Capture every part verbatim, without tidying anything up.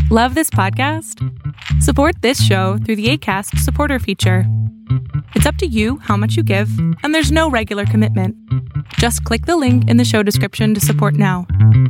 Love this podcast? Support this show through the Acast supporter feature. It's up to you how much you give, and there's no regular commitment. Just click the link in the show description to support now.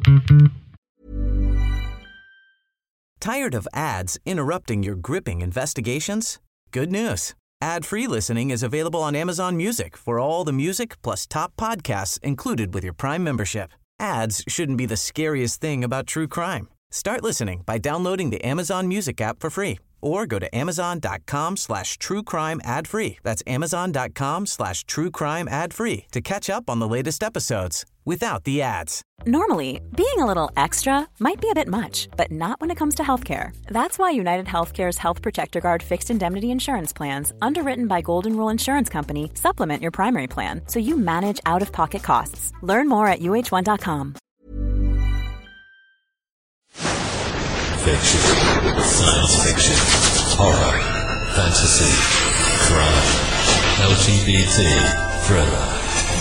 Tired of ads interrupting your gripping investigations? Good news. Ad-free listening is available on Amazon Music for all the music plus top podcasts included with your Prime membership. Ads shouldn't be the scariest thing about true crime. Start listening by downloading the Amazon Music app for free or go to amazon.com slash true crime ad free. That's amazon.com slash true crime ad free to catch up on the latest episodes without the ads. Normally, being a little extra might be a bit much, but not when it comes to healthcare. That's why United Healthcare's Health Protector Guard fixed indemnity insurance plans, underwritten by Golden Rule Insurance Company, supplement your primary plan so you manage out-of-pocket costs. Learn more at U H one dot com. Fiction, science fiction, horror, fantasy, crime, L G B T, thriller.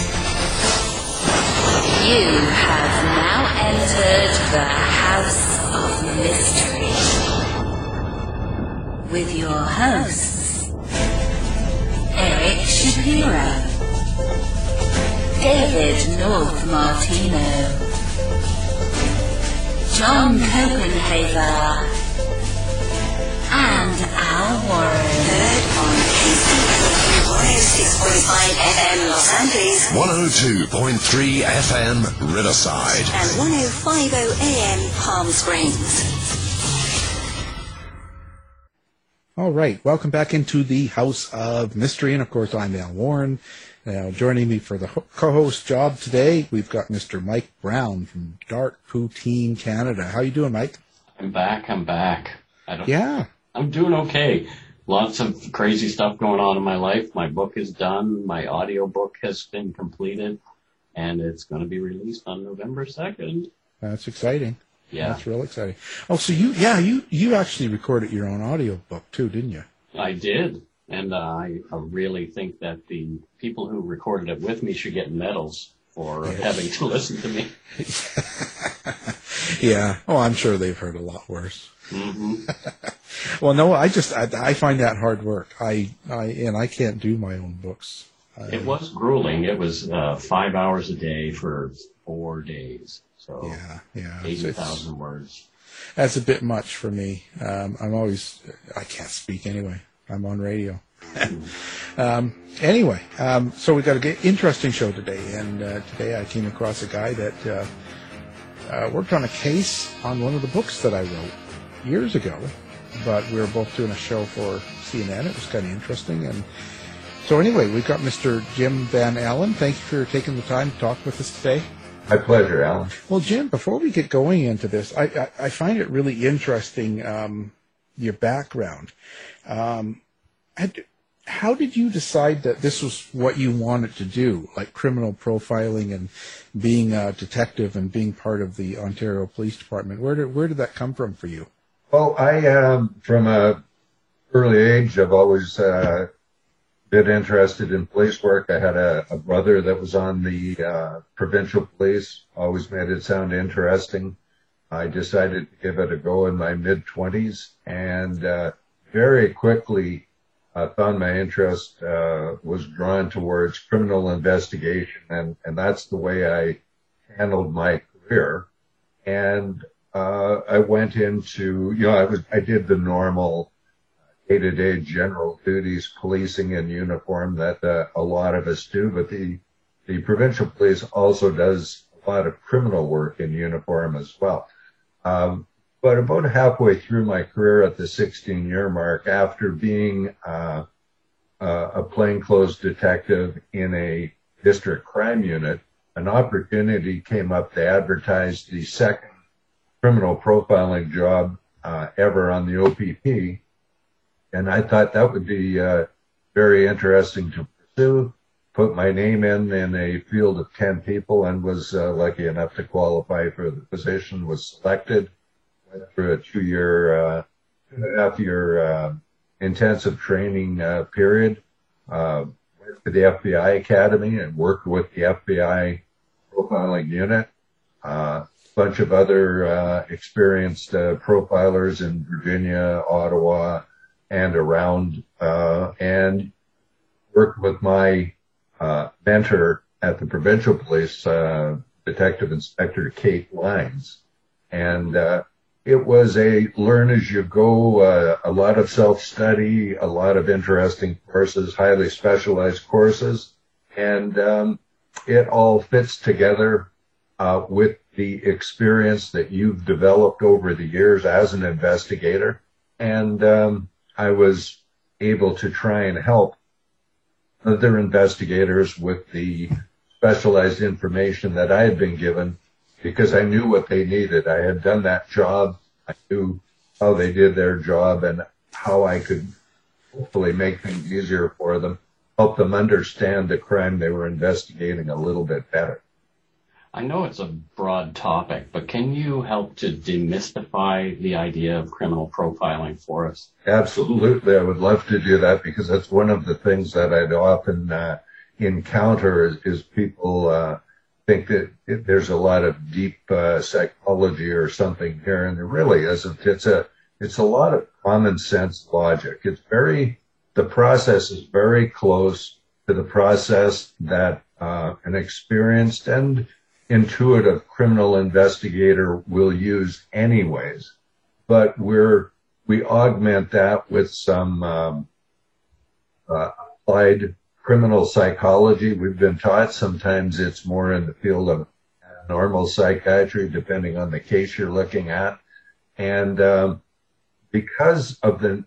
You have now entered the House of Mystery with your hosts, Eric Shapiro, David North Martino, John Copenhaver, and Al Warren. Heard on K C one oh six point five F M Los Angeles, one oh two point three F M Riverside, and one oh five point oh A M Palm Springs. All right, welcome back into the House of Mystery, and of course I'm Al Warren. Now, joining me for the co-host job today, we've got Mister Mike Brown from Dark Poutine Canada. How you doing, Mike? I'm back. I'm back. I don't, yeah. I'm doing okay. Lots of crazy stuff going on in my life. My book is done. My audio book has been completed, and it's going to be released on November second. That's exciting. Yeah. That's real exciting. Oh, so you, yeah, you, you actually recorded your own audio book too, didn't you? I did. And uh, I really think that the people who recorded it with me should get medals for yes. having to listen to me. Yeah. Oh, I'm sure they've heard a lot worse. Mm-hmm. Well, no, I just, I, I find that hard work. I, I, and I can't do my own books. I, it was grueling. It was uh, five hours a day for four days. So yeah, yeah. eighty thousand words. That's a bit much for me. Um, I'm always, I can't speak anyway. I'm on radio. um, anyway, um, so we got an interesting show today, and uh, today I came across a guy that uh, uh, worked on a case on one of the books that I wrote years ago, but we were both doing a show for C N N. It was kind of interesting, and so anyway, we've got Mister Jim Van Allen. Thank you for taking the time to talk with us today. My pleasure, Alan. Well, Jim, before we get going into this, I, I, I find it really interesting, um, your background. Um, had, how did you decide that this was what you wanted to do, like criminal profiling and being a detective and being part of the Ontario Police Department? Where did where did that come from for you? Well, I, um, from a early age, I've always uh, been interested in police work. I had a, a brother that was on the uh, provincial police, always made it sound interesting. I decided to give it a go in my mid-twenties, and uh, very quickly I found my interest uh, was drawn towards criminal investigation, and, and that's the way I handled my career. And uh, I went into, you know, I was I did the normal day-to-day general duties, policing in uniform that uh, a lot of us do, but the the provincial police also does a lot of criminal work in uniform as well. Um, but about halfway through my career at the sixteen-year mark, after being uh, uh, a plainclothes detective in a district crime unit, an opportunity came up to advertise the second criminal profiling job uh, ever on the O P P. And I thought that would be uh, very interesting to pursue, put my name in in a field of ten people, and was uh, lucky enough to qualify for the position, was selected, went through a two-year, uh, two and a half year uh, intensive training uh, period, uh, went to the F B I Academy and worked with the F B I profiling unit. Uh, bunch of other uh, experienced uh, profilers in Virginia, Ottawa, and around, uh, and worked with my uh, mentor at the provincial police, uh, Detective Inspector Kate Lines. And uh, it was a learn as you go, uh, a lot of self-study, a lot of interesting courses, highly specialized courses, and um, it all fits together uh, with the experience that you've developed over the years as an investigator. And um, I was able to try and help other investigators with the specialized information that I had been given, because I knew what they needed. I had done that job. I knew how they did their job and how I could hopefully make things easier for them, help them understand the crime they were investigating a little bit better. I know it's a broad topic, but can you help to demystify the idea of criminal profiling for us? Absolutely. I would love to do that, because that's one of the things that I'd often uh, encounter is, is people uh, think that it, there's a lot of deep uh, psychology or something here, and there really isn't. It's a, it's a lot of common sense logic. It's very, the process is very close to the process that uh, an experienced and intuitive criminal investigator will use anyways, but we're we augment that with some um, uh, applied criminal psychology. We've been taught sometimes it's more in the field of normal psychiatry, depending on the case you're looking at, and um, because of the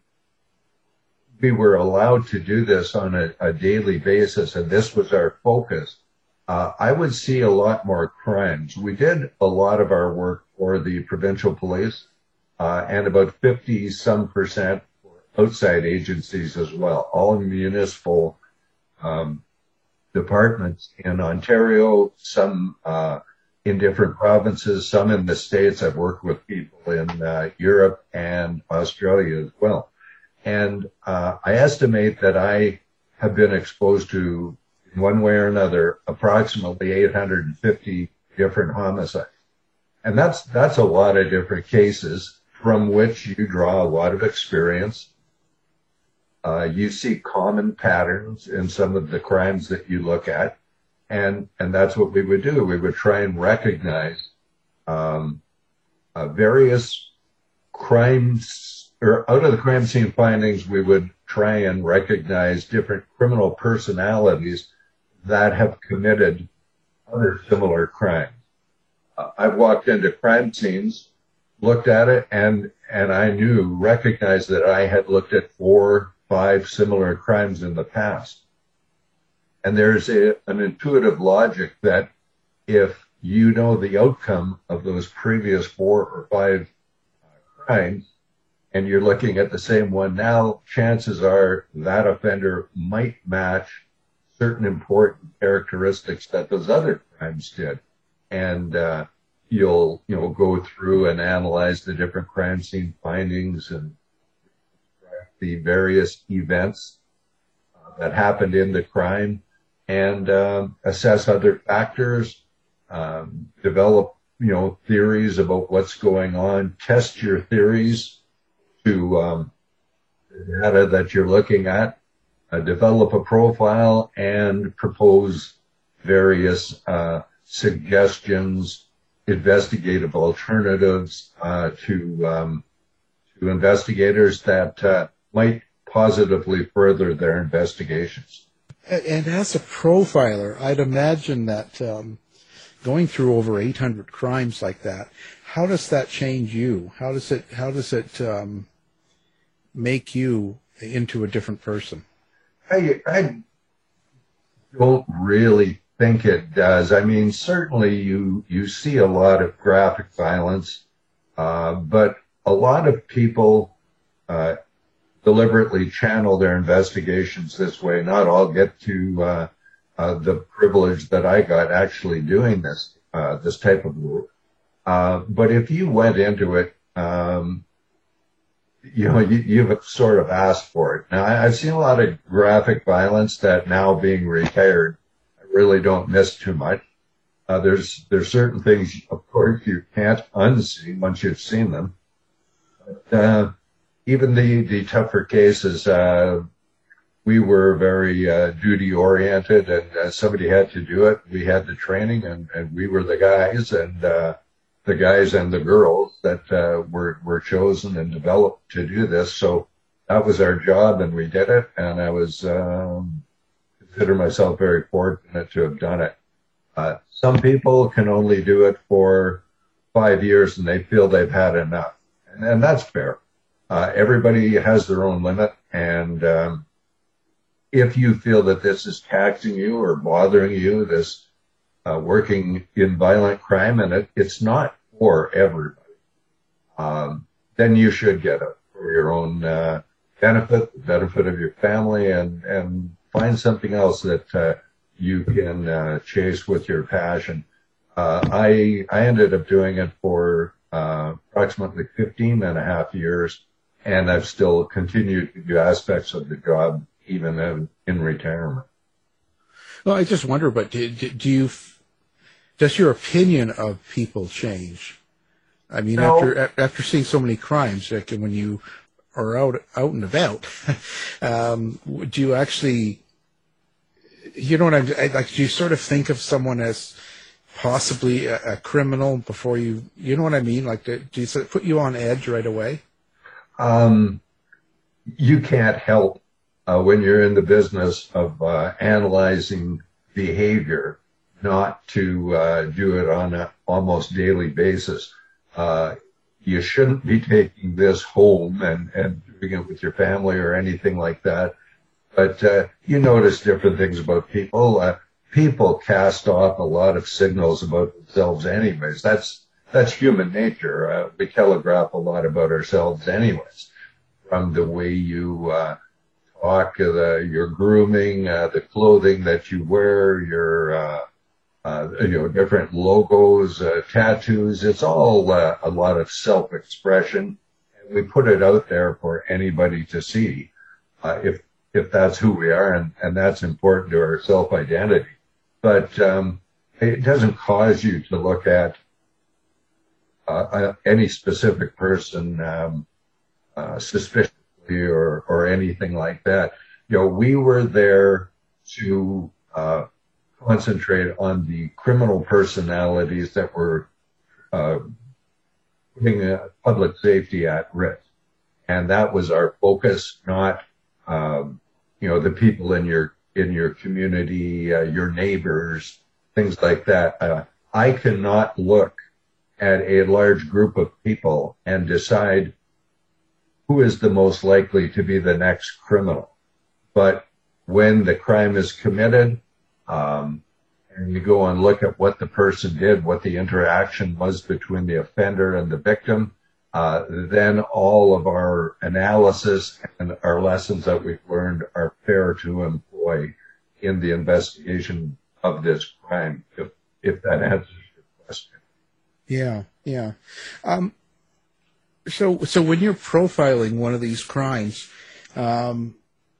we were allowed to do this on a, a daily basis, and this was our focus. Uh, I would see a lot more crimes. We did a lot of our work for the provincial police, uh, and about fifty some percent for outside agencies as well, all municipal um, departments in Ontario, some uh, in different provinces, some in the States. I've worked with people in uh, Europe and Australia as well. And uh, I estimate that I have been exposed to, in one way or another, approximately eight hundred fifty different homicides. And that's, that's a lot of different cases from which you draw a lot of experience. Uh, you see common patterns in some of the crimes that you look at. And, and that's what we would do. We would try and recognize, um, uh, various crimes, or out of the crime scene findings, we would try and recognize different criminal personalities that have committed other similar crimes. Uh, I've walked into crime scenes, looked at it, and and I knew, recognized that I had looked at four, five similar crimes in the past. And there's a, an intuitive logic that if you know the outcome of those previous four or five uh, crimes, and you're looking at the same one now, chances are that offender might match certain important characteristics that those other crimes did. And uh, you'll, you know, go through and analyze the different crime scene findings and the various events uh, that happened in the crime, and um, assess other factors, um, develop, you know, theories about what's going on, test your theories to um, the data that you're looking at, uh, develop a profile, and propose various uh, suggestions, investigative alternatives uh, to um, to investigators that uh, might positively further their investigations. And as a profiler, I'd imagine that um, going through over eight hundred crimes like that, how does that change you? How does it how does it um, make you into a different person? I, I don't really think it does. I mean, certainly you you see a lot of graphic violence, uh, but a lot of people uh, deliberately channel their investigations this way. Not all get to uh, uh, the privilege that I got actually doing this uh, this type of work. Uh, but if you went into it, um, you know, you, you've sort of asked for it. Now, I, I've seen a lot of graphic violence that now being retired, I really don't miss too much. Uh, there's there's certain things, of course, you can't unsee once you've seen them. But, uh, even the, the tougher cases, uh, we were very uh, duty-oriented, and uh, somebody had to do it. We had the training, and, and we were the guys, and uh, the guys and the girls that uh, were, were chosen and developed to do this. So that was our job, and we did it, and I was um, consider myself very fortunate to have done it. Uh, some people can only do it for five years, and they feel they've had enough, and, and that's fair. Uh, everybody has their own limit, and um, if you feel that this is taxing you or bothering you, this uh, working in violent crime, and it, it's not for everybody, um, then you should get it for your own uh, benefit, the benefit of your family, and, and find something else that uh, you can uh, chase with your passion. Uh, I I ended up doing it for uh, approximately fifteen and a half years, and I've still continued to do aspects of the job even in, in retirement. Well, I just wonder, but do, do you, does your opinion of people change? I mean, No. after after seeing so many crimes, like when you are out out and about, um, do you actually, you know what I'm like? Do you sort of think of someone as possibly a, a criminal before you, you know what I mean? Like, do, do you sort of put you on edge right away? Um, you can't help uh, when you're in the business of uh, analyzing behavior, not to uh, do it on an almost daily basis. Uh, you shouldn't be taking this home and, and doing it with your family or anything like that. But uh, you notice different things about people. Uh, people cast off a lot of signals about themselves anyways. That's that's human nature. Uh, we telegraph a lot about ourselves anyways, from the way you uh, talk, uh, the, your grooming, uh, the clothing that you wear, your uh, uh, you know, different logos, uh, tattoos. It's all uh, a lot of self-expression, and we put it out there for anybody to see. Uh, if if that's who we are, and, and that's important to our self-identity. But um, it doesn't cause you to look at uh, any specific person um, uh, suspiciously or, or anything like that. You know, we were there to uh, concentrate on the criminal personalities that were uh, putting uh, public safety at risk. And that was our focus, not Um, you know, the people in your in your community, uh, your neighbors, things like that. Uh, I cannot look at a large group of people and decide who is the most likely to be the next criminal. But when the crime is committed, um, and you go and look at what the person did, what the interaction was between the offender and the victim, Uh, then all of our analysis and our lessons that we've learned are fair to employ in the investigation of this crime, if, if that answers your question. Yeah, yeah. Um, so, so when you're profiling one of these crimes, um,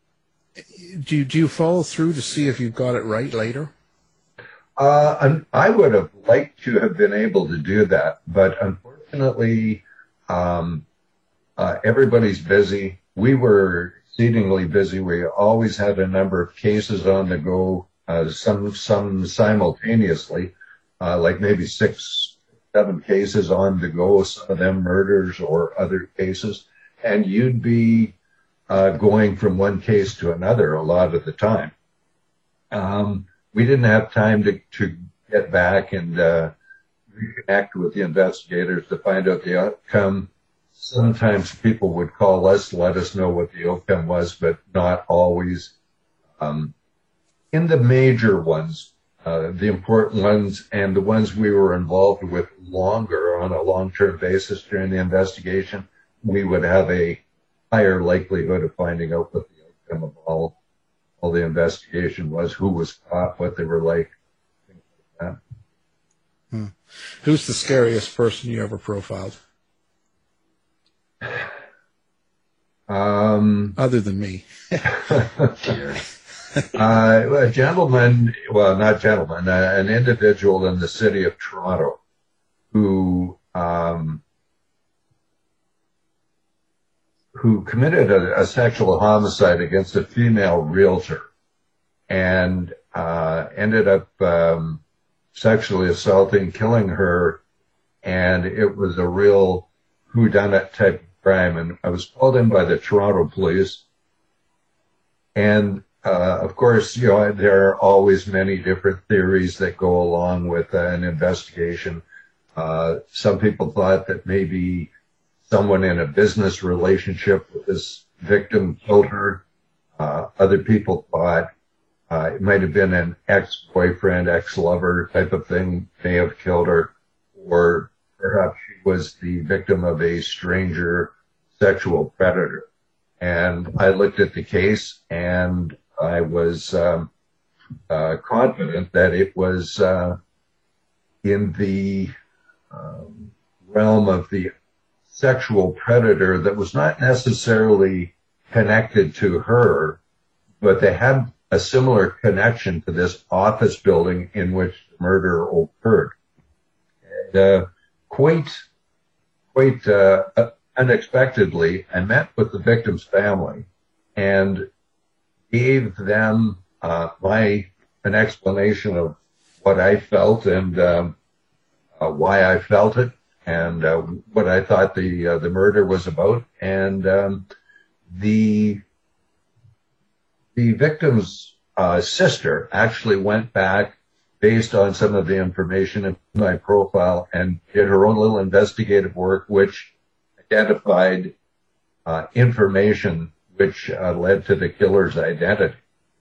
do you, do you follow through to see if you've got it right later? Uh, I would have liked to have been able to do that, but unfortunately, Um, uh, everybody's busy. We were exceedingly busy. We always had a number of cases on the go, uh, some, some simultaneously, uh, like maybe six, seven cases on the go, some of them murders or other cases. And you'd be, uh, going from one case to another a lot of the time. Um, we didn't have time to, to get back and, uh, reconnect with the investigators to find out the outcome. Sometimes people would call us, let us know what the outcome was, but not always. Um, in the major ones, uh, the important ones and the ones we were involved with longer on a long-term basis during the investigation, we would have a higher likelihood of finding out what the outcome of all, all the investigation was, who was caught, what they were like, things like that. Hmm. Who's the scariest person you ever profiled? Um, Other than me. uh, a gentleman, well, not gentleman, uh, an individual in the city of Toronto who um, who committed a, a sexual homicide against a female realtor and uh, ended up um, sexually assaulting, killing her, and it was a real whodunit type of crime. And I was called in by the Toronto police, and uh, of course, you know, there are always many different theories that go along with uh, an investigation. Uh, some people thought that maybe someone in a business relationship with this victim killed her. Uh, other people thought uh, it might have been an ex-boyfriend, ex-lover type of thing may have killed her, or perhaps she was the victim of a stranger sexual predator. And I looked at the case, and I was um, uh, confident that it was uh, in the um, realm of the sexual predator that was not necessarily connected to her, but they had a similar connection to this office building in which the murder occurred. And uh, quite, quite uh, unexpectedly, I met with the victim's family and gave them uh, my an explanation of what I felt and um, uh, why I felt it, and uh, what I thought the uh, the murder was about. And um, the the victim's uh, sister actually went back based on some of the information in my profile and did her own little investigative work, which identified uh, information which uh, led to the killer's identity.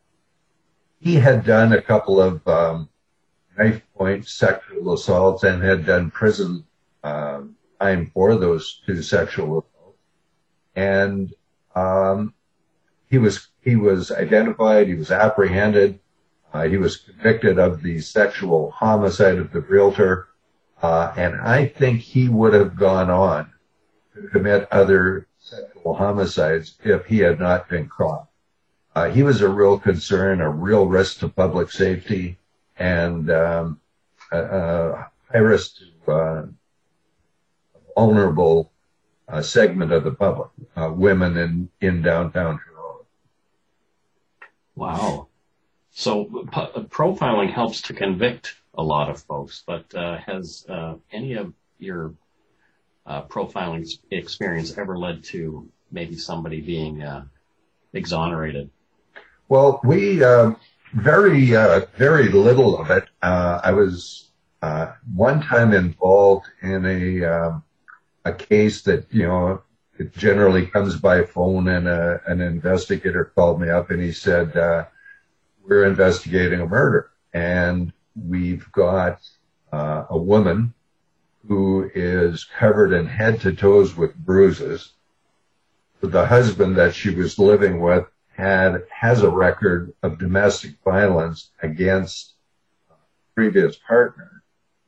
He had done a couple of um, knife-point sexual assaults and had done prison uh, time for those two sexual assaults. And um, he was he was identified, he was apprehended, uh, he was convicted of the sexual homicide of the realtor, uh, and I think he would have gone on to commit other sexual homicides if he had not been caught. Uh, he was a real concern, a real risk to public safety, and um, a, a high risk to uh, a vulnerable uh, segment of the public, uh, women in, in downtown Toronto. Wow. So p- profiling helps to convict a lot of folks, but uh, has uh, any of your uh, profiling experience ever led to maybe somebody being uh, exonerated? Well, we, uh, very, uh, very little of it. Uh, I was, uh, one time involved in a, um, a case that, you know, it generally comes by phone, and a, an investigator called me up and he said, uh, we're investigating a murder, and we've got, uh, a woman who is covered in head to toes with bruises. The husband that she was living with had has a record of domestic violence against a previous partner.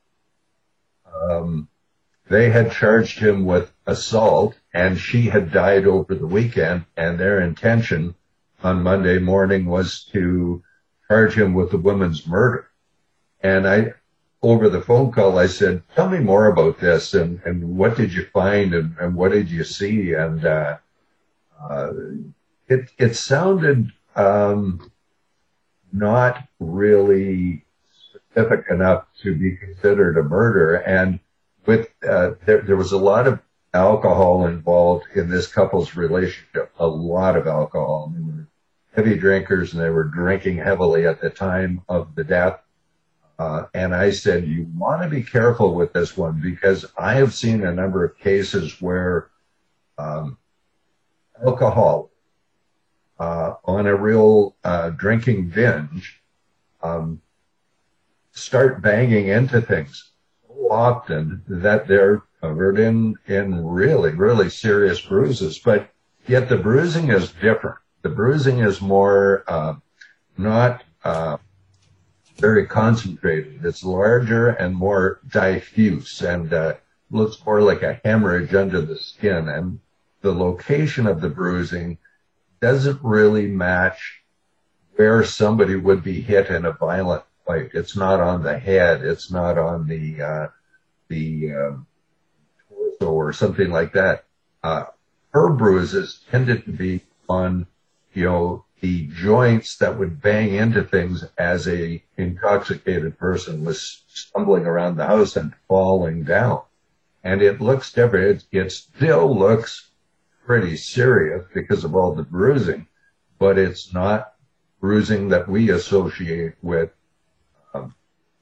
Um, they had charged him with assault, and she had died over the weekend, and their intention on Monday morning was to charge him with the woman's murder. And I, over the phone call, I said, tell me more about this, and, and what did you find, and, and what did you see? And uh, uh It, it sounded um, not really specific enough to be considered a murder. And with uh, there, there was a lot of alcohol involved in this couple's relationship, a lot of alcohol. They were heavy drinkers, and they were drinking heavily at the time of the death. Uh, and I said, you want to be careful with this one, because I have seen a number of cases where um, alcohol Uh, on a real uh, drinking binge, um, start banging into things so often that they're covered in, in really, really serious bruises. But yet the bruising is different. The bruising is more uh, not uh, very concentrated. It's larger and more diffuse, and uh, looks more like a hemorrhage under the skin. And the location of the bruising doesn't really match where somebody would be hit in a violent fight. It's not on the head. It's not on the uh, the um, torso or something like that. Uh, her bruises tended to be on, you know, the joints that would bang into things as a intoxicated person was stumbling around the house and falling down. And it looks different. It, it still looks pretty serious because of all the bruising, but it's not bruising that we associate with um,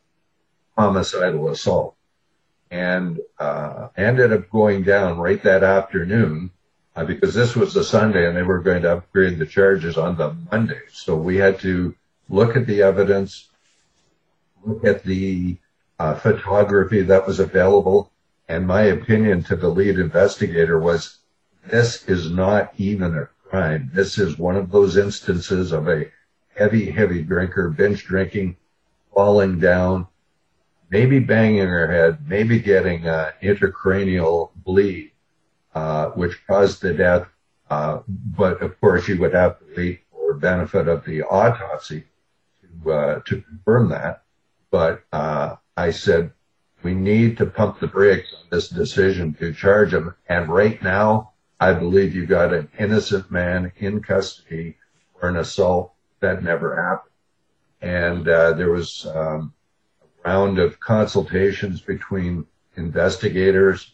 homicidal assault. And uh, ended up going down right that afternoon uh, because this was the Sunday and they were going to upgrade the charges on the Monday. So we had to look at the evidence, look at the uh, photography that was available. And my opinion to the lead investigator was, this is not even a crime. This is one of those instances of a heavy, heavy drinker, binge drinking, falling down, maybe banging her head, maybe getting an intracranial bleed, uh, which caused the death. Uh, but of course, you would have to wait for benefit of the autopsy to, uh, to confirm that. But uh, I said, we need to pump the brakes on this decision to charge him. And right now, I believe you got an innocent man in custody for an assault that never happened. And uh, there was um, a round of consultations between investigators,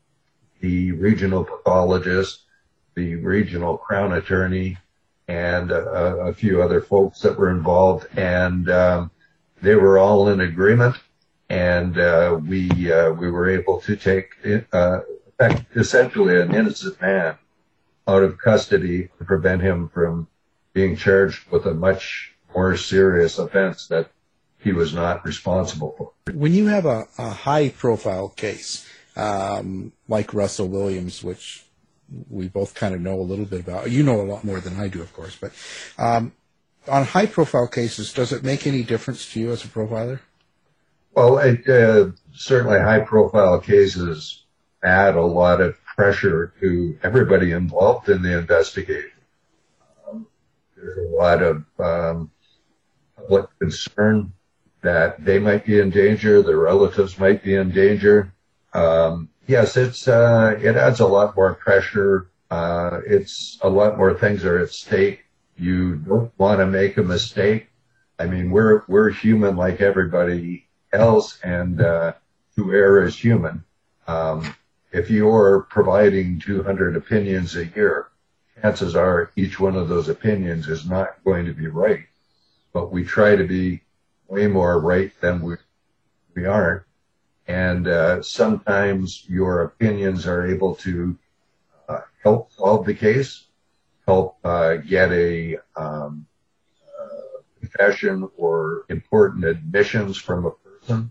the regional pathologist, the regional crown attorney, and a, a few other folks that were involved. And um, they were all in agreement. And uh, we uh, we were able to take uh, essentially an innocent man out of custody to prevent him from being charged with a much more serious offense that he was not responsible for. When you have a, a high-profile case um, like Russell Williams, which we both kind of know a little bit about, you know a lot more than I do, of course, but um, on high-profile cases, does it make any difference to you as a profiler? Well, it, uh, certainly high-profile cases add a lot of pressure to everybody involved in the investigation. Um, there's a lot of um, public concern that they might be in danger, their relatives might be in danger. Um, yes, it's uh, it adds a lot more pressure. Uh, it's a lot more things are at stake. You don't want to make a mistake. I mean, we're we're human like everybody else, and uh, to err is human. Um, if you're providing two hundred opinions a year, chances are each one of those opinions is not going to be right. But we try to be way more right than we we aren't. And uh, sometimes your opinions are able to uh, help solve the case, help uh, get a um, uh, confession or important admissions from a person.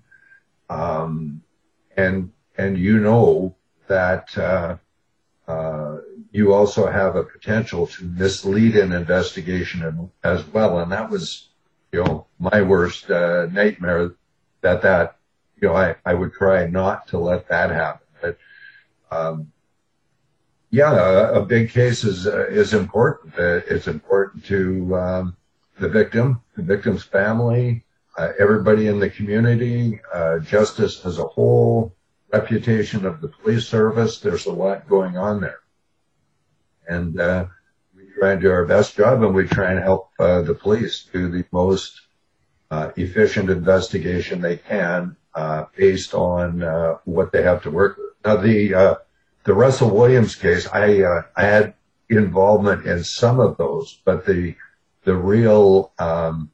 Um, and, and you know that, uh, uh, you also have a potential to mislead an investigation as well. And that was, you know, my worst, uh, nightmare that that, you know, I, I would try not to let that happen. But, um, yeah, a, a big case is, uh, is important. Uh, it's important to, um, the victim, the victim's family, Uh, everybody in the community, uh, justice as a whole, reputation of the police service. There's a lot going on there. And uh, we try and do our best job, and we try and help uh, the police do the most uh, efficient investigation they can uh, based on uh, what they have to work with. Now, the uh, the Russell Williams case, I uh, I had involvement in some of those, but the the real um,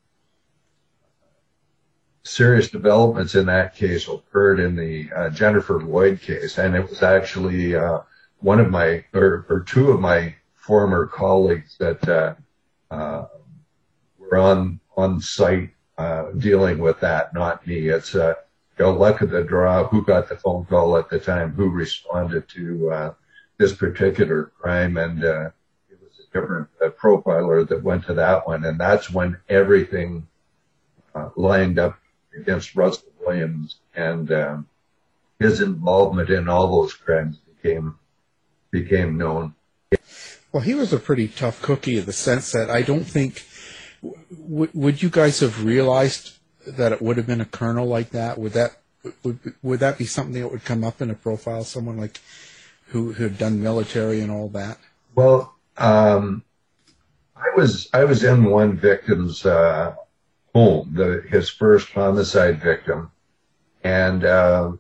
serious developments in that case occurred in the uh, Jennifer Lloyd case, and it was actually uh, one of my or, or two of my former colleagues that uh, uh, were on on site uh, dealing with that, not me. It's uh, you know, luck of the draw. Who got the phone call at the time? Who responded to uh, this particular crime? And uh, it was a different uh, profiler that went to that one, and that's when everything uh, lined up against Russell Williams, and um, his involvement in all those crimes became became known. Well, he was a pretty tough cookie in the sense that I don't think w- would you guys have realized that it would have been a colonel like that? Would that would, would that be something that would come up in a profile, someone like who, who had done military and all that? Well, um, I was I was in one victim's uh, home, the, his first homicide victim, and uh,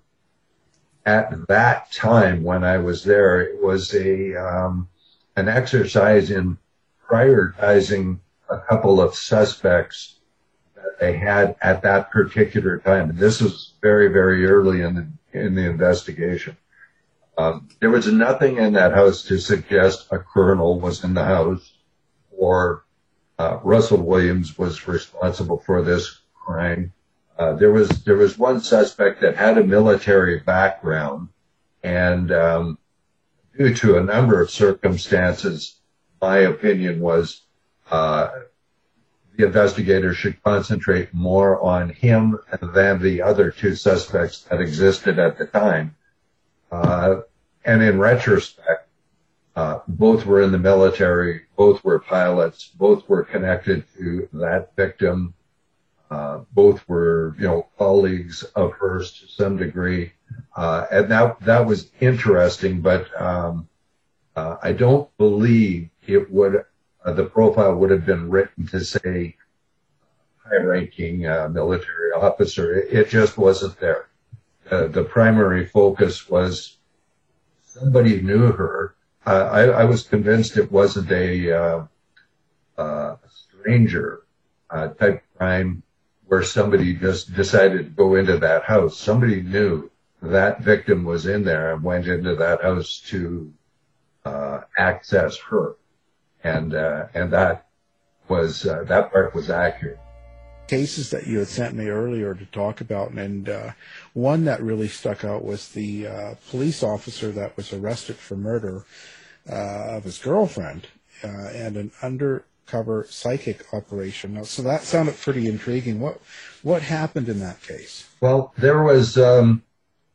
at that time when I was there, it was a um, an exercise in prioritizing a couple of suspects that they had at that particular time. And this was very, very early in the, in the investigation. Um, there was nothing in that house to suggest a colonel was in the house or uh, Russell Williams was responsible for this crime. Uh, there was there was one suspect that had a military background, and um, due to a number of circumstances, my opinion was uh, the investigators should concentrate more on him than the other two suspects that existed at the time. Uh, and in retrospect, uh, both were in the military, both were pilots, both were connected to that victim. Uh, both were, you know, colleagues of hers to some degree. Uh, and that, that was interesting, but, um, uh, I don't believe it would, uh, the profile would have been written to say high-ranking, uh, military officer. It, it just wasn't there. Uh, the primary focus was somebody knew her. Uh, I, I was convinced it wasn't a, uh, uh, stranger, uh, type crime, where somebody just decided to go into that house. Somebody knew that victim was in there and went into that house to uh, access her, and uh, and that was uh, that part was accurate. Cases that you had sent me earlier to talk about, and uh, one that really stuck out was the uh, police officer that was arrested for murder uh, of his girlfriend uh, and an under. cover psychic operation. Now, so that sounded pretty intriguing. What what happened in that case? Well, there was um,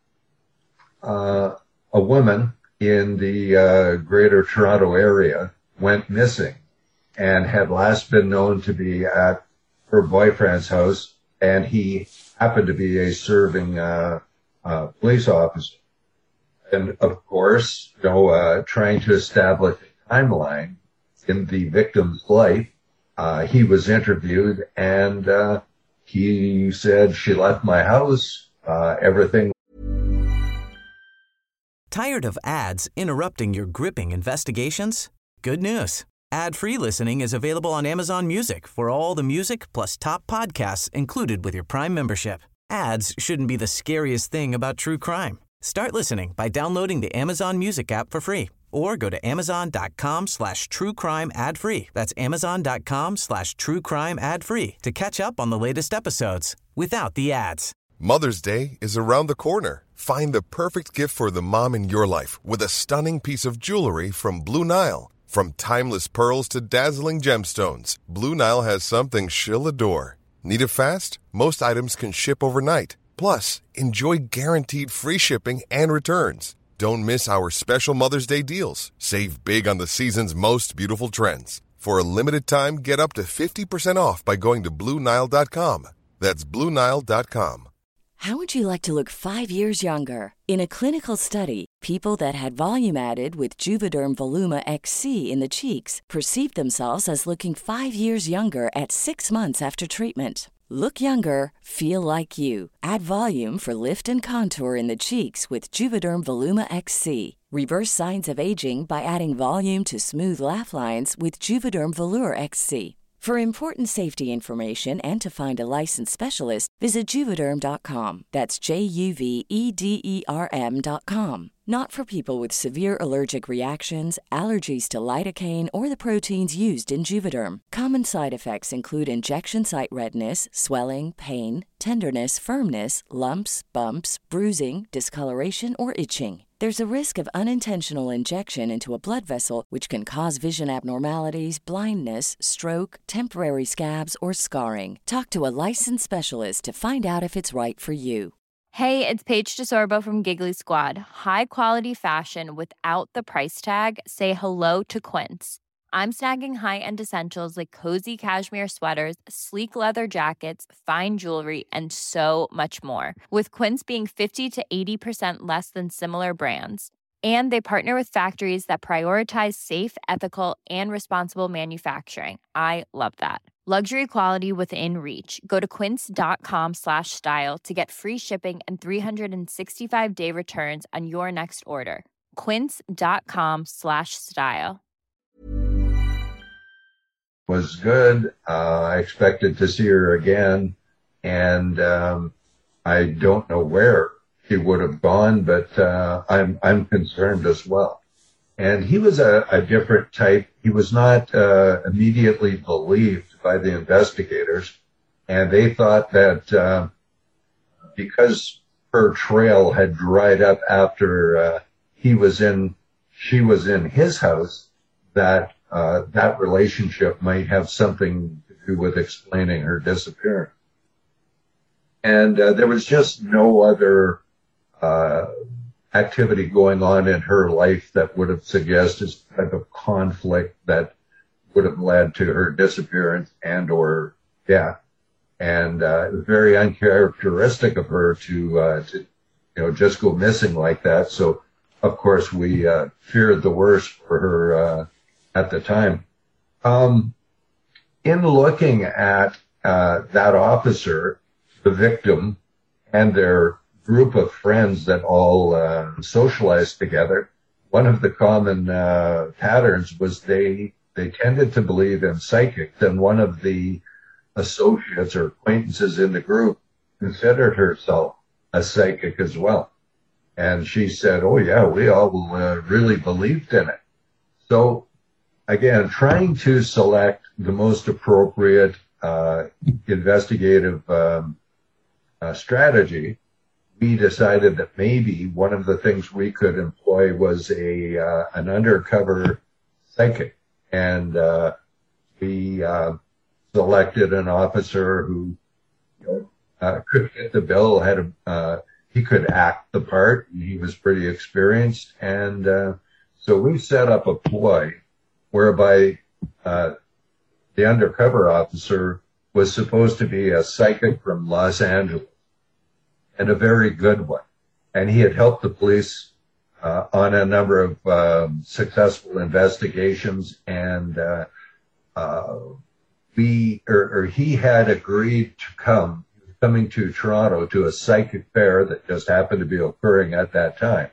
uh, a woman in the uh, Greater Toronto area went missing and had last been known to be at her boyfriend's house, and he happened to be a serving uh, uh, police officer. And of course, you know, uh, trying to establish a timeline in the victim's life, uh, he was interviewed, and uh, he said, she left my house, uh, everything. Tired of ads interrupting your gripping investigations? Good news. Ad-free listening is available on Amazon Music for all the music plus top podcasts included with your Prime membership. Ads shouldn't be the scariest thing about true crime. Start listening by downloading the Amazon Music app for free or go to amazon.com slash true crime ad free. That's amazon.com slash true crime ad free to catch up on the latest episodes without the ads. Mother's Day is around the corner. Find the perfect gift for the mom in your life with a stunning piece of jewelry from Blue Nile. From timeless pearls to dazzling gemstones, Blue Nile has something she'll adore. Need it fast? Most items can ship overnight. Plus, enjoy guaranteed free shipping and returns. Don't miss our special Mother's Day deals. Save big on the season's most beautiful trends. For a limited time, get up to fifty percent off by going to Blue Nile dot com. That's Blue Nile dot com. How would you like to look five years younger? In a clinical study, people that had volume added with Juvederm Voluma X C in the cheeks perceived themselves as looking five years younger at six months after treatment. Look younger, feel like you. Add volume for lift and contour in the cheeks with Juvederm Voluma X C. Reverse signs of aging by adding volume to smooth laugh lines with Juvederm Volure X C. For important safety information and to find a licensed specialist, visit Juvederm dot com. That's J U V E D E R M dot com. Not for people with severe allergic reactions, allergies to lidocaine, or the proteins used in Juvederm. Common side effects include injection site redness, swelling, pain, tenderness, firmness, lumps, bumps, bruising, discoloration, or itching. There's a risk of unintentional injection into a blood vessel, which can cause vision abnormalities, blindness, stroke, temporary scabs, or scarring. Talk to a licensed specialist to find out if it's right for you. Hey, it's Paige DeSorbo from Giggly Squad. High quality fashion without the price tag. Say hello to Quince. I'm snagging high-end essentials like cozy cashmere sweaters, sleek leather jackets, fine jewelry, and so much more. With Quince being fifty to eighty percent less than similar brands. And they partner with factories that prioritize safe, ethical, and responsible manufacturing. I love that. Luxury quality within reach. Go to quince.com slash style to get free shipping and three sixty-five day returns on your next order. Quince.com slash style. Was good. Uh, I expected to see her again, and um, I don't know where she would have gone, but uh, I'm I'm concerned as well. And he was a, a different type. He was not uh, immediately believed by the investigators, and they thought that uh, because her trail had dried up after uh, he was in, she was in his house, that uh, that relationship might have something to do with explaining her disappearance. And uh, there was just no other uh, activity going on in her life that would have suggested some type of conflict that would have led to her disappearance and or death. And uh, it was very uncharacteristic of her to, uh, to, you know, just go missing like that. So, of course, we uh, feared the worst for her uh, at the time. Um, in looking at uh, that officer, the victim, and their group of friends that all uh, socialized together, one of the common uh, patterns was they they tended to believe in psychics, and one of the associates or acquaintances in the group considered herself a psychic as well. And she said, oh yeah, we all uh, really believed in it. So again, trying to select the most appropriate uh, investigative um, uh, strategy, we decided that maybe one of the things we could employ was a uh, an undercover psychic. And uh, we uh, selected an officer who, you know, uh, could fit the bill, had a, uh, he could act the part, and he was pretty experienced. And uh, so we set up a ploy whereby uh, the undercover officer was supposed to be a psychic from Los Angeles, and a very good one. And he had helped the police uh, on a number of um, successful investigations, and uh, uh, we, or, or he had agreed to come, coming to Toronto to a psychic fair that just happened to be occurring at that time.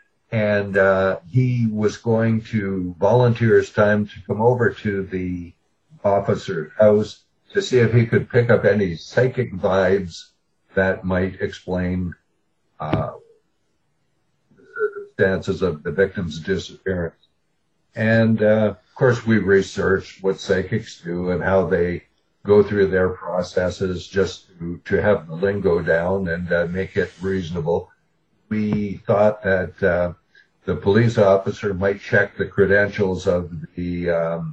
And uh, he was going to volunteer his time to come over to the officer's house to see if he could pick up any psychic vibes that might explain uh, the circumstances of the victim's disappearance. And, uh, of course, we researched what psychics do and how they go through their processes just to, to have the lingo down and uh, make it reasonable. We thought that uh, the police officer might check the credentials of the um,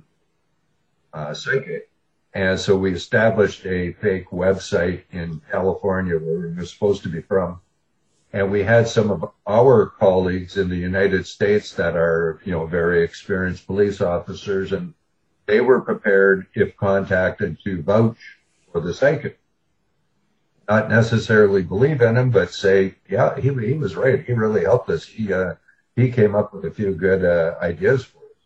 uh, psychic. And so we established a fake website in California where we were supposed to be from. And we had some of our colleagues in the United States that are, you know, very experienced police officers, and they were prepared, if contacted, to vouch for the psychic. Not necessarily believe in him, but say, yeah, he he was right. He really helped us. He uh, he came up with a few good uh, ideas for us.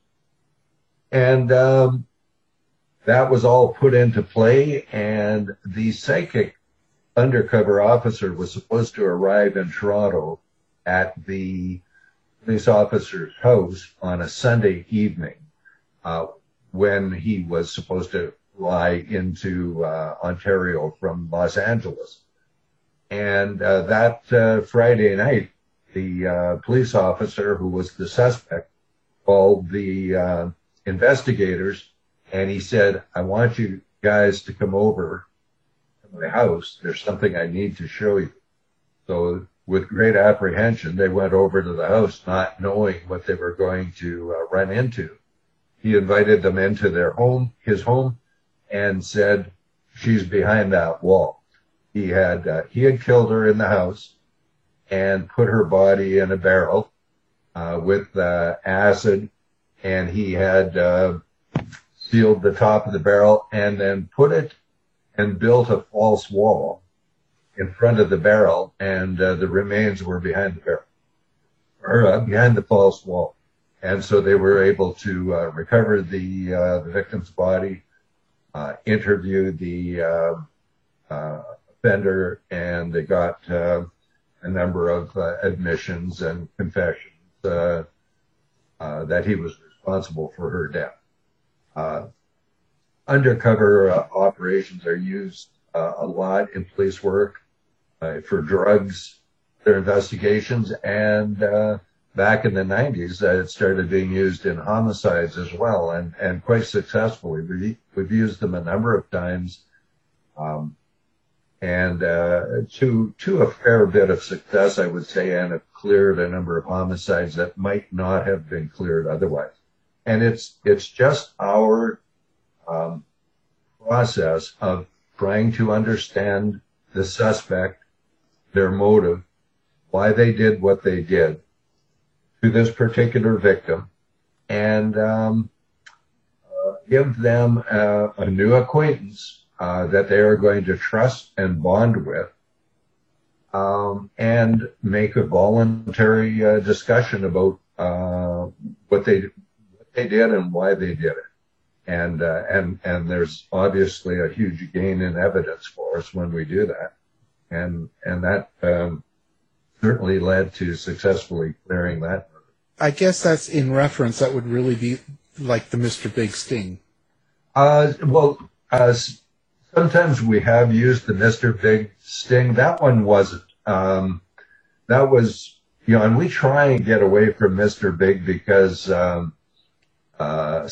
And um, that was all put into play, and the psychic undercover officer was supposed to arrive in Toronto at the police officer's house on a Sunday evening, uh, when he was supposed to fly into uh, Ontario from Los Angeles. And uh, that uh, Friday night, the uh, police officer who was the suspect called the uh, investigators, and he said, I want you guys to come over to my house. There's something I need to show you. So with great apprehension, they went over to the house, not knowing what they were going to uh, run into. He invited them into their home, his home, and said, she's behind that wall. He had, uh, he had killed her in the house and put her body in a barrel, uh, with, uh, acid. And he had, uh, sealed the top of the barrel, and then put it and built a false wall in front of the barrel, and uh, the remains were behind the barrel, or uh, behind the false wall. And so they were able to uh, recover the, uh, the victim's body, uh, interview the uh, uh, offender, and they got uh, a number of uh, admissions and confessions uh, uh, that he was responsible for her death. Uh, undercover uh, operations are used uh, a lot in police work uh, for drugs, their investigations, and uh, back in the nineties, uh, it started being used in homicides as well, and, and quite successfully. We, we've used them a number of times, um, and uh, to to a fair bit of success, I would say, and have cleared a number of homicides that might not have been cleared otherwise. And it's it's just our um, process of trying to understand the suspect, their motive, why they did what they did to this particular victim, and um, uh, give them uh, a new acquaintance uh, that they are going to trust and bond with, um, and make a voluntary uh, discussion about uh, what they what they did and why they did it. And uh, and and there's obviously a huge gain in evidence for us when we do that, and and that um, certainly led to successfully clearing that. I guess that's in reference. That would really be like the Mister Big sting. Uh, well, uh, sometimes we have used the Mister Big sting. That one wasn't. Um, that was, you know, and we try and get away from Mister Big because um, uh,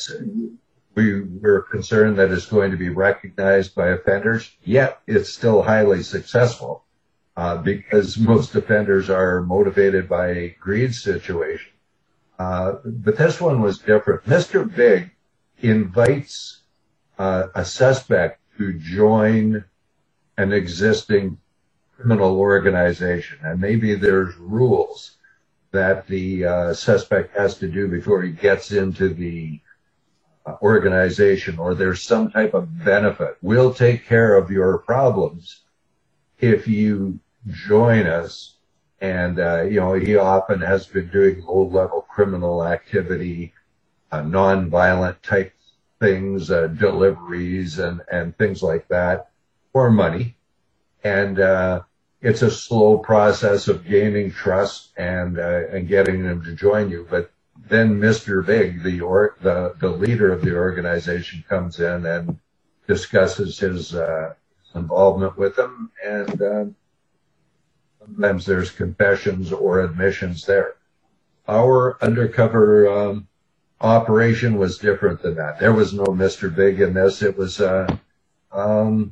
we we're concerned that it's going to be recognized by offenders. Yet it's still highly successful uh, because most offenders are motivated by a greed situation. Uh, but this one was different. Mister Big invites uh, a suspect to join an existing criminal organization, and maybe there's rules that the uh, suspect has to do before he gets into the uh, organization, or there's some type of benefit. We'll take care of your problems if you join us. And, uh, you know, he often has been doing low-level criminal activity, uh, non-violent type things, uh, deliveries and, and things like that for money. And uh, it's a slow process of gaining trust and uh, and getting them to join you. But then Mister Big, the, or, the, the leader of the organization, comes in and discusses his uh, involvement with them, and uh, sometimes there's confessions or admissions there. Our undercover um, operation was different than that. There was no Mister Big in this. It was uh, um,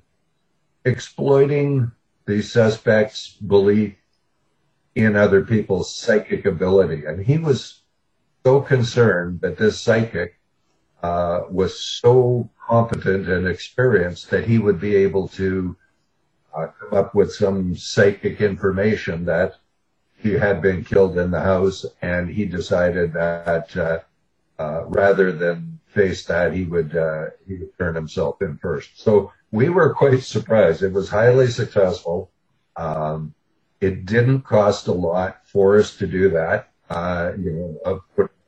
exploiting the suspect's belief in other people's psychic ability. And he was so concerned that this psychic uh, was so competent and experienced that he would be able to Uh, come up with some psychic information that he had been killed in the house, and he decided that uh, uh, rather than face that, he would uh, he would turn himself in first. So we were quite surprised. It was highly successful. Um, it didn't cost a lot for us to do that. Uh, you know, of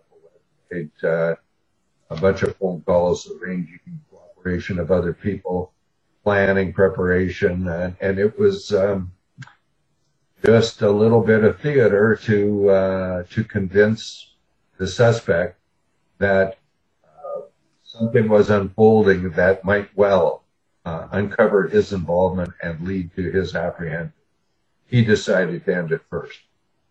it, uh, a bunch of phone calls, arranging cooperation of other people, planning, preparation, and, and it was um, just a little bit of theater to uh, to convince the suspect that uh, something was unfolding that might well uh, uncover his involvement and lead to his apprehension. He decided to end it first.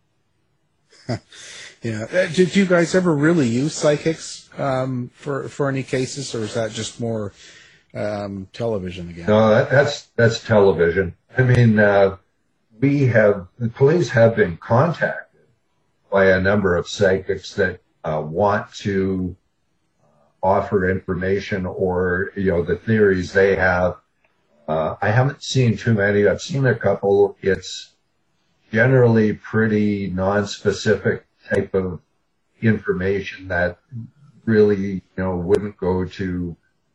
Yeah. Uh, did you guys ever really use psychics um, for for any cases, or is that just more um, television again? No, that, that's that's television. I mean, uh, we have the police have been contacted by a number of psychics that uh, want to offer information, or you know, the theories they have. Uh, I haven't seen too many. I've seen a couple. It's generally pretty non-specific type of information that really, you know, wouldn't go to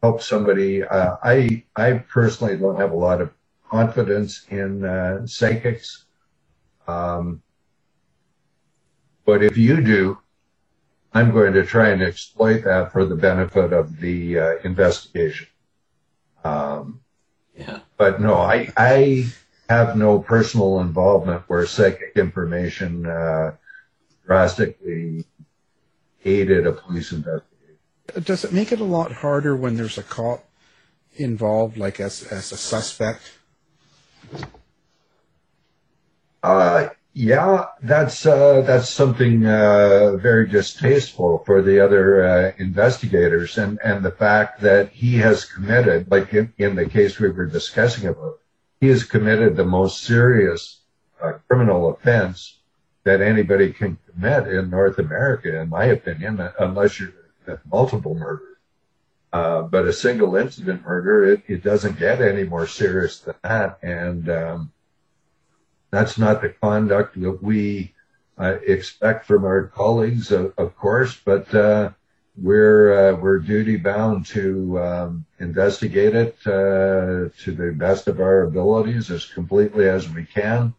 help somebody. Uh, I I personally don't have a lot of confidence in uh, psychics, um, but if you do, I'm going to try and exploit that for the benefit of the uh, investigation. Um, yeah. But no, I I have no personal involvement where psychic information uh, drastically aided a police investigation. Does it make it a lot harder when there's a cop involved, like as as a suspect? Uh, yeah, that's uh, that's something uh, very distasteful for the other uh, investigators, and, and the fact that he has committed, like in, in the case we were discussing about, he has committed the most serious uh, criminal offense that anybody can commit in North America, in my opinion, unless you're multiple murders. Uh, but a single incident murder, it, it doesn't get any more serious than that. And um, that's not the conduct that we uh, expect from our colleagues, of, of course, but uh, we're uh, we're duty bound to um, investigate it uh, to the best of our abilities as completely as we can.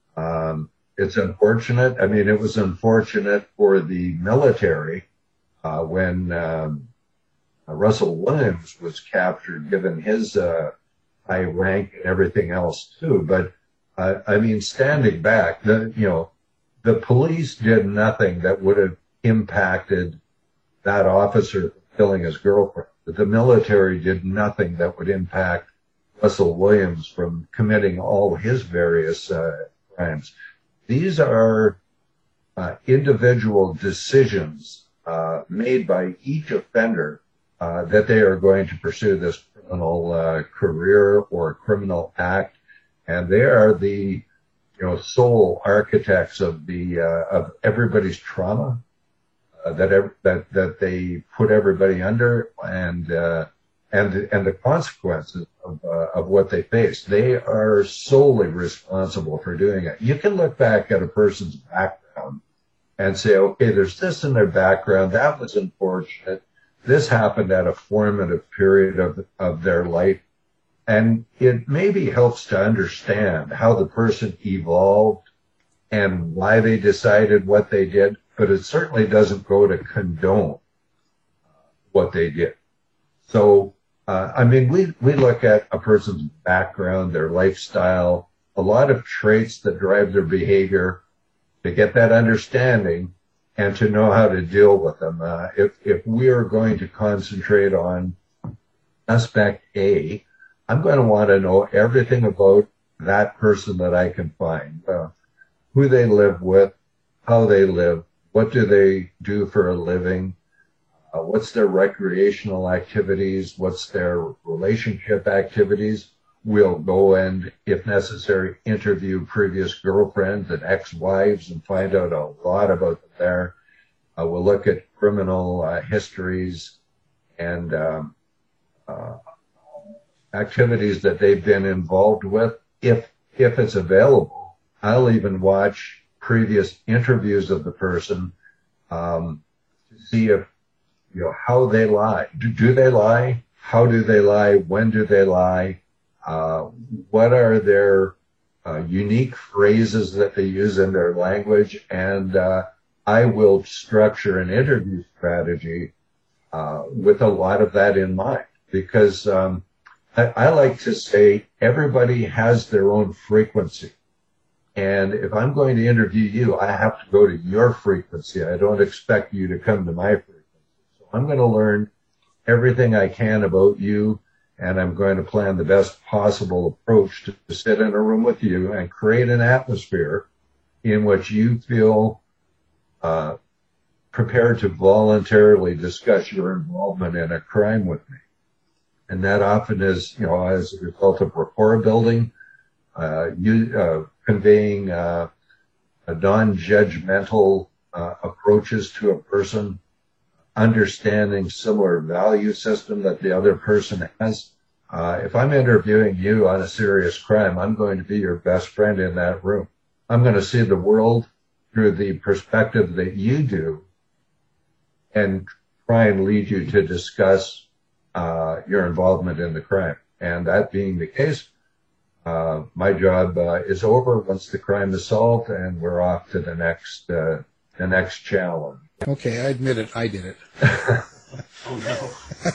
Um, it's unfortunate. I mean, it was unfortunate for the military uh, when um, Russell Williams was captured, given his uh, high rank and everything else too. But uh, I mean, standing back, the you know, the police did nothing that would have impacted that officer killing his girlfriend. But the military did nothing that would impact Russell Williams from committing all his various uh, crimes. These are uh, individual decisions uh, made by each offender uh, that they are going to pursue this criminal uh, career or criminal act, and they are the you know sole architects of the uh, of everybody's trauma uh, that ev- that that they put everybody under, and uh, and and the consequences of uh, of what they face. They are solely responsible for doing it. You can look back at a person's background and say, okay, there's this in their background, that was unfortunate, this happened at a formative period of of their life, and it maybe helps to understand how the person evolved and why they decided what they did, but it certainly doesn't go to condone what they did. So Uh, I mean, we, we look at a person's background, their lifestyle, a lot of traits that drive their behavior, to get that understanding and to know how to deal with them. Uh, if, if we are going to concentrate on suspect A, I'm going to want to know everything about that person that I can find, uh, who they live with, how they live, what do they do for a living, Uh, what's their recreational activities? What's their relationship activities? We'll go and, if necessary, interview previous girlfriends and ex-wives and find out a lot about them there. Uh, we'll look at criminal uh, histories and um, uh, activities that they've been involved with. If if it's available, I'll even watch previous interviews of the person um, to see if you know, how they lie. Do, do they lie? How do they lie? When do they lie? Uh, what are their uh, unique phrases that they use in their language? And uh, I will structure an interview strategy uh, with a lot of that in mind, because um, I, I like to say everybody has their own frequency. And if I'm going to interview you, I have to go to your frequency. I don't expect you to come to my frequency. I'm going to learn everything I can about you, and I'm going to plan the best possible approach to, to sit in a room with you and create an atmosphere in which you feel uh, prepared to voluntarily discuss your involvement in a crime with me. And that often is, you know, as a result of rapport building, uh, you uh, conveying uh, a non-judgmental uh, approaches to a person, understanding similar value system that the other person has. Uh, if I'm interviewing you on a serious crime, I'm going to be your best friend in that room. I'm going to see the world through the perspective that you do and try and lead you to discuss uh, your involvement in the crime. And that being the case, uh, my job uh, is over once the crime is solved, and we're off to the next uh, the next challenge. Okay, I admit it. I did it. Oh, no.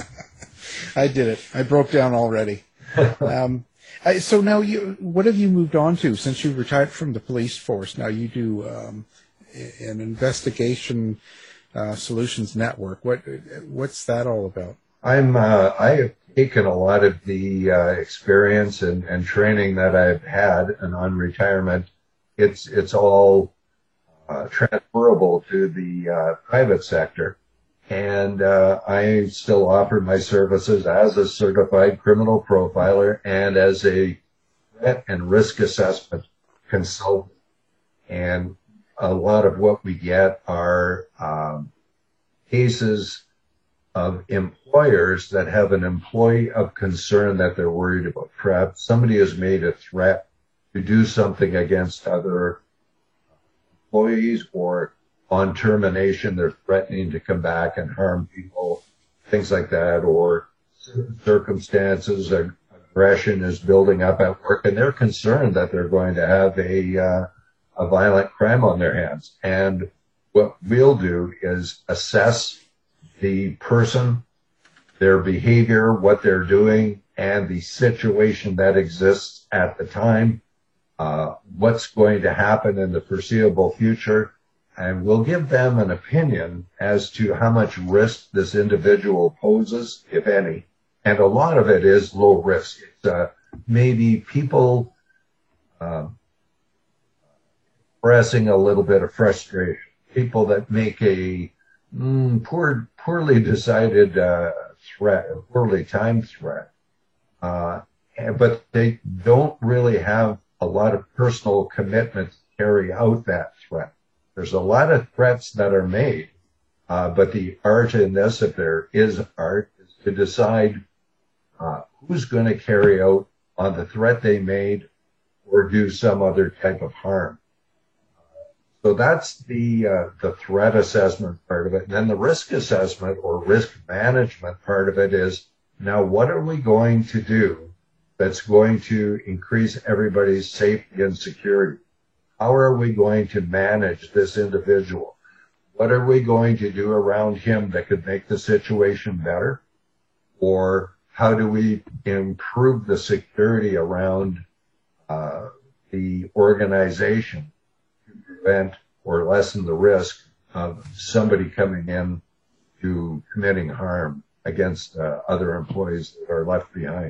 I did it. I broke down already. Um, I, so now, you, what have you moved on to since you retired from the police force? Now you do um, an investigation uh, solutions network. What what's that all about? I'm uh, I have taken a lot of the uh, experience and, and training that I've had, and on retirement, it's it's all uh, transferable to the uh, private sector. And uh, I still offer my services as a certified criminal profiler and as a threat and risk assessment consultant. And a lot of what we get are um, cases of employers that have an employee of concern that they're worried about. Perhaps somebody has made a threat to do something against other employees, or on termination, they're threatening to come back and harm people, things like that, or circumstances, aggression is building up at work, and they're concerned that they're going to have a, uh, a violent crime on their hands. And what we'll do is assess the person, their behavior, what they're doing, and the situation that exists at the time, uh, what's going to happen in the foreseeable future. And we'll give them an opinion as to how much risk this individual poses, if any. And a lot of it is low risk. It's uh, maybe people uh, expressing a little bit of frustration, people that make a mm, poor, poorly decided uh, threat, a poorly timed threat, uh, but they don't really have a lot of personal commitment to carry out that threat. There's a lot of threats that are made, uh, but the art in this, if there is art, is to decide uh, who's going to carry out on the threat they made or do some other type of harm. So that's the uh, the threat assessment part of it. And then the risk assessment or risk management part of it is, now what are we going to do that's going to increase everybody's safety and security? How are we going to manage this individual? What are we going to do around him that could make the situation better? Or how do we improve the security around uh, the organization to prevent or lessen the risk of somebody coming in to committing harm against uh, other employees that are left behind?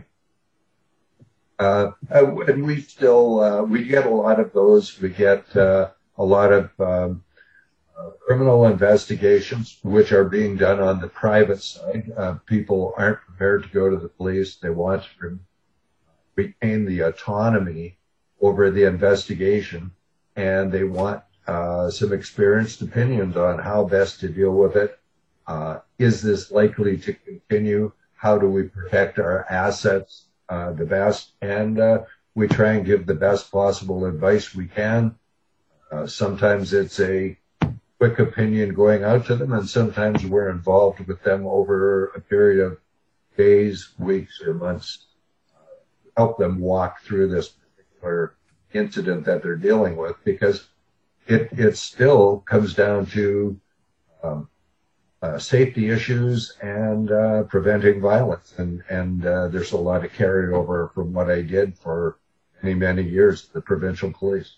Uh, and we still, uh, we get a lot of those. We get, uh, a lot of, um, uh, criminal investigations, which are being done on the private side. Uh, people aren't prepared to go to the police. They want to retain the autonomy over the investigation, and they want, uh, some experienced opinions on how best to deal with it. Uh, is this likely to continue? How do we protect our assets Uh, the best, and uh, we try and give the best possible advice we can. Uh, sometimes it's a quick opinion going out to them, and sometimes we're involved with them over a period of days, weeks, or months, uh, to help them walk through this particular incident that they're dealing with, because it, it still comes down to um, Uh, safety issues and uh, preventing violence. And, and uh, there's a lot of carryover from what I did for many, many years, the provincial police.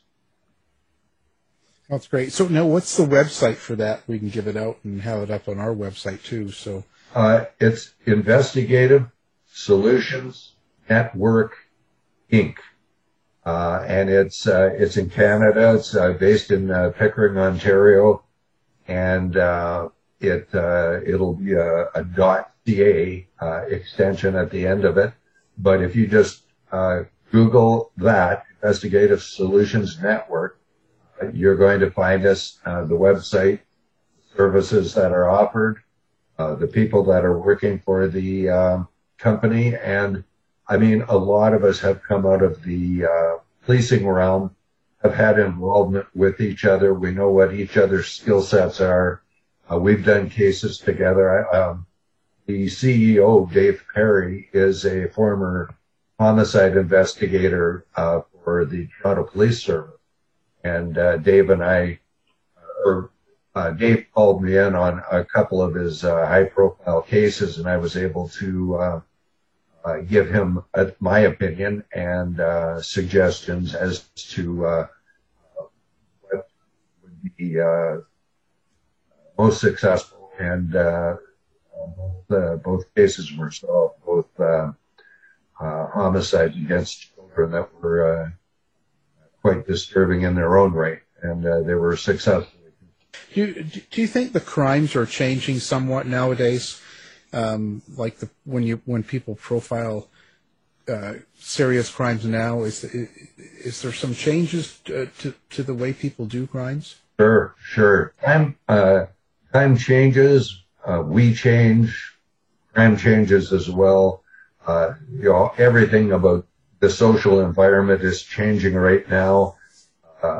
That's great. So now what's the website for that? We can give it out and have it up on our website too. So uh, it's Investigative Solutions Network, Incorporated. Uh, and it's, uh, it's in Canada. It's uh, based in uh, Pickering, Ontario. And uh, It, uh, it'll be a, a .ca, uh, extension at the end of it. But if you just, uh, Google that, Investigative Solutions Network, uh, you're going to find us, uh, the website, services that are offered, uh, the people that are working for the, um, company. And I mean, a lot of us have come out of the, uh, policing realm, have had involvement with each other. We know what each other's skill sets are. Uh, we've done cases together. Um, the C E O, Dave Perry, is a former homicide investigator uh, for the Toronto Police Service. And uh, Dave and I, or uh, Dave called me in on a couple of his uh, high-profile cases, and I was able to uh, uh, give him uh, my opinion and uh, suggestions as to uh, what would be uh, most successful. And uh, both, uh, both cases were solved, both uh, uh, homicides against children that were uh, quite disturbing in their own right, and uh, they were successful. Do you, do you think the crimes are changing somewhat nowadays? Um, like the, when you when people profile uh, serious crimes now, is is there some changes to, to to the way people do crimes? Sure, sure. Time uh, time changes. Uh, we change. Crime changes as well. Uh, you know, everything about the social environment is changing right now. Uh,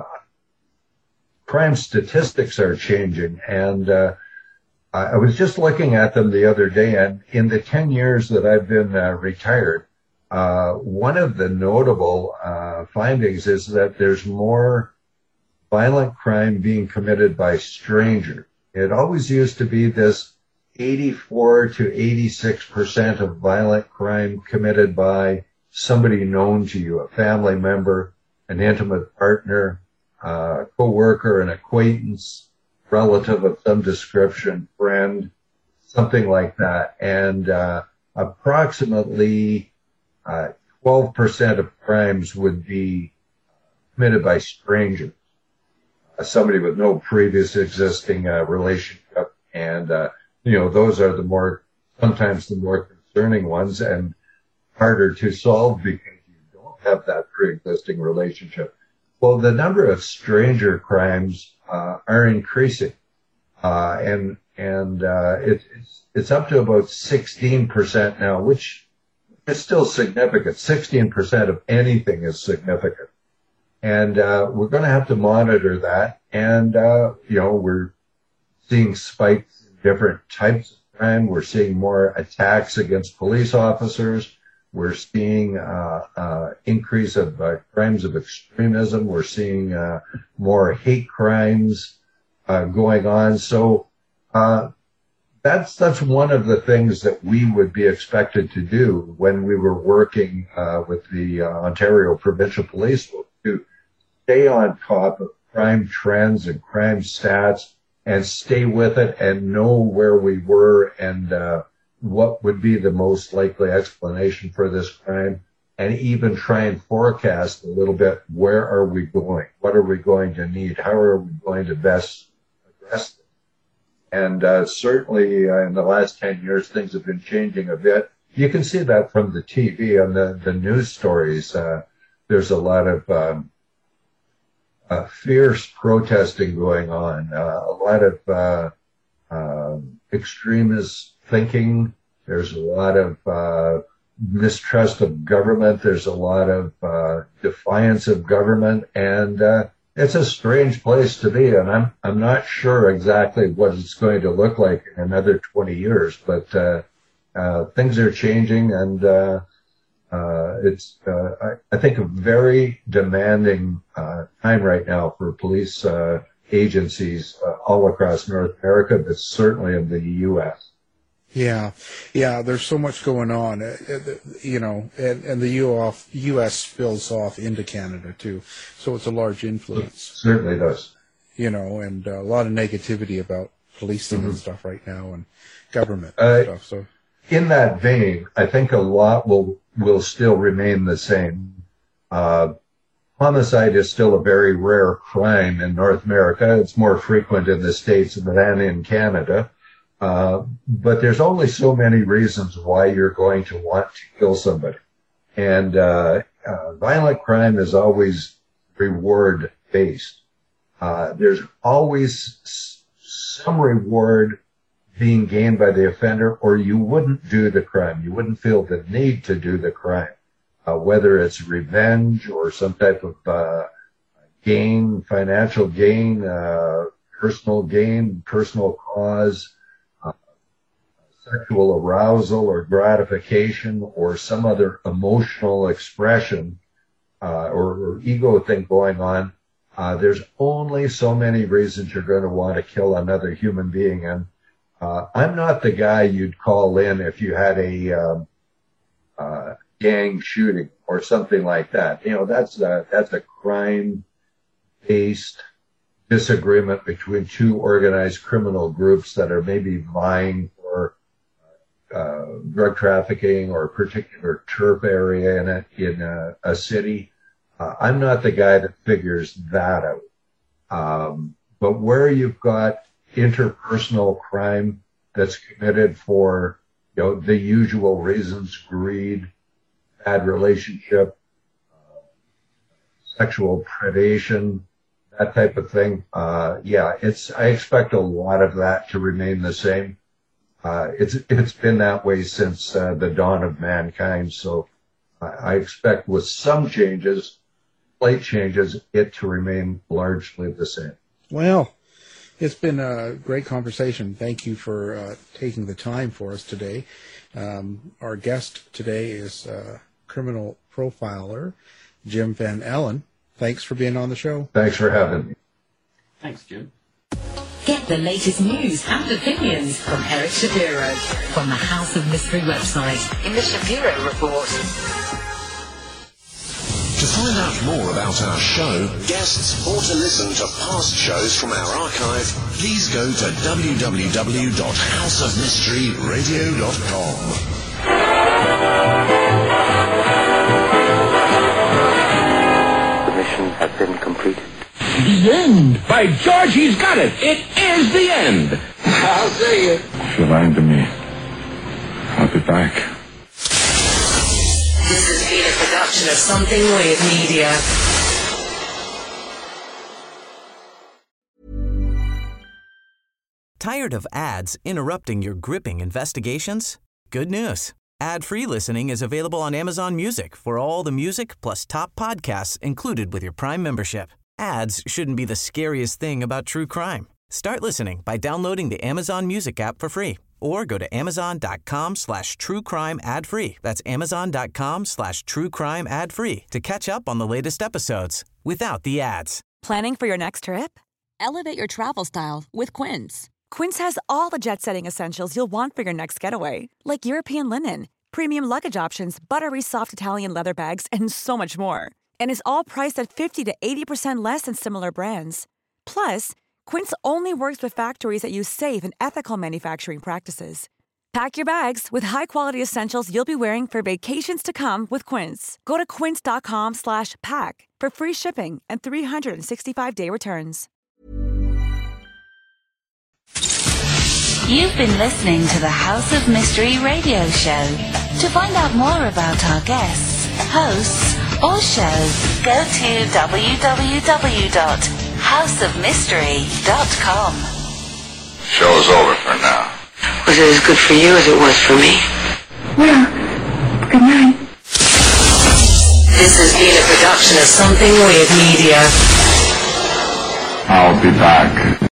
crime statistics are changing, and uh, I was just looking at them the other day, and in the ten years that I've been uh, retired, uh, one of the notable uh, findings is that there's more violent crime being committed by strangers. It always used to be this eighty-four to eighty-six percent of violent crime committed by somebody known to you, a family member, an intimate partner, uh, co-worker, an acquaintance, relative of some description, friend, something like that. And uh, approximately uh, twelve percent of crimes would be committed by strangers, uh, somebody with no previous existing uh, relationship. And, uh, you know, those are the more, sometimes the more concerning ones, and harder to solve because you don't have that pre-existing relationship. Well, the number of stranger crimes uh, are increasing, uh, and and uh, it, it's it's up to about sixteen percent now, which is still significant. sixteen percent of anything is significant, and uh, we're going to have to monitor that. And uh, you know, we're seeing spikes in different types of crime. We're seeing more attacks against police officers. We're seeing uh, uh, increase of uh, crimes of extremism. We're seeing uh, more hate crimes uh, going on. So uh, that's that's one of the things that we would be expected to do when we were working uh, with the uh, Ontario Provincial Police, to stay on top of crime trends and crime stats and stay with it and know where we were and uh, what would be the most likely explanation for this crime, and even try and forecast a little bit, where are we going? What are we going to need? How are we going to best address this? And uh, certainly uh, in the last ten years, things have been changing a bit. You can see that from the T V and the, the news stories. Uh, there's a lot of um, uh, fierce protesting going on, uh, a lot of uh, uh, extremist thinking. There's a lot of uh, mistrust of government. There's a lot of uh, defiance of government, and uh, it's a strange place to be. And I'm I'm not sure exactly what it's going to look like in another twenty years, but uh, uh, things are changing, and uh, uh, it's uh, I, I think a very demanding uh, time right now for police uh, agencies uh, all across North America, but certainly in the U S. Yeah, yeah. There's so much going on, uh, you know, and, and the U S spills off into Canada too, so it's a large influence. It certainly does. You know, and uh, a lot of negativity about policing mm-hmm. and stuff right now, and government uh, and stuff. So, in that vein, I think a lot will will still remain the same. Uh, homicide is still a very rare crime in North America. It's more frequent in the States than in Canada. Uh, but there's only so many reasons why you're going to want to kill somebody. And uh, uh, violent crime is always reward-based. Uh, there's always s- some reward being gained by the offender, or you wouldn't do the crime. You wouldn't feel the need to do the crime, uh, whether it's revenge or some type of uh, gain, financial gain, uh, personal gain, personal cause, sexual arousal or gratification or some other emotional expression uh, or, or ego thing going on, uh, there's only so many reasons you're going to want to kill another human being. And uh, I'm not the guy you'd call in if you had a um, uh, gang shooting or something like that. You know, that's a, that's a crime-based disagreement between two organized criminal groups that are maybe vying for uh, drug trafficking or a particular turf area in a, in a, a city. Uh, I'm not the guy that figures that out. Um, but where you've got interpersonal crime that's committed for, you know, the usual reasons, greed, bad relationship, uh, sexual predation, that type of thing. Uh, yeah, it's, I expect a lot of that to remain the same. Uh, it's, it's been that way since uh, the dawn of mankind. So uh, I expect with some changes, slight changes, it to remain largely the same. Well, it's been a great conversation. Thank you for uh, taking the time for us today. Um, our guest today is uh, criminal profiler Jim Van Allen. Thanks for being on the show. Thanks for having me. Thanks, Jim. Get the latest news and opinions from Eric Shapiro from the House of Mystery website in the Shapiro Report. To find out more about our show, guests, or to listen to past shows from our archive, please go to w w w dot house of mystery radio dot com. Has been completed. The end! By George, he's got it! It is the end! I'll say it. If you're lying to me, I'll be back. This has been a production of Something Weird Media. Tired of ads interrupting your gripping investigations? Good news. Ad-free listening is available on Amazon Music for all the music plus top podcasts included with your Prime membership. Ads shouldn't be the scariest thing about true crime. Start listening by downloading the Amazon Music app for free or go to amazon.com slash true crime ad free. That's amazon.com slash true crime ad free to catch up on the latest episodes without the ads. Planning for your next trip? Elevate your travel style with Quince. Quince has all the jet-setting essentials you'll want for your next getaway, like European linen, premium luggage options, buttery soft Italian leather bags, and so much more. And is all priced at fifty to eighty percent less than similar brands. Plus, Quince only works with factories that use safe and ethical manufacturing practices. Pack your bags with high-quality essentials you'll be wearing for vacations to come with Quince. Go to quince.com slash pack for free shipping and three sixty-five day returns. You've been listening to the House of Mystery radio show. To find out more about our guests, hosts, or shows, go to w w w dot house of mystery dot com. Show's over for now. Was it as good for you as it was for me? Well, good night. This has been a production of Something Weird Media. I'll be back.